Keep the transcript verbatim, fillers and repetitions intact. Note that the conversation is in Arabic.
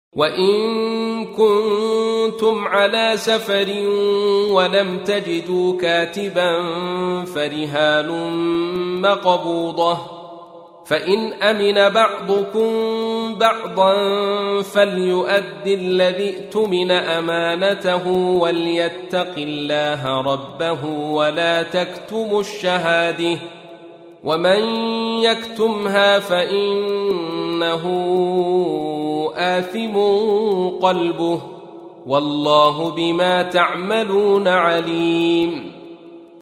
وإن كنتم على سفر ولم تجدوا كاتبا فرهان مقبوضة، فإن أمن بعضكم بعضا فليؤد الذي اؤتمن أمانته وليتق الله ربه ولا تكتموا الشهادة، ومن يكتمها فإنه آثم قلبه، والله بما تعملون عليم.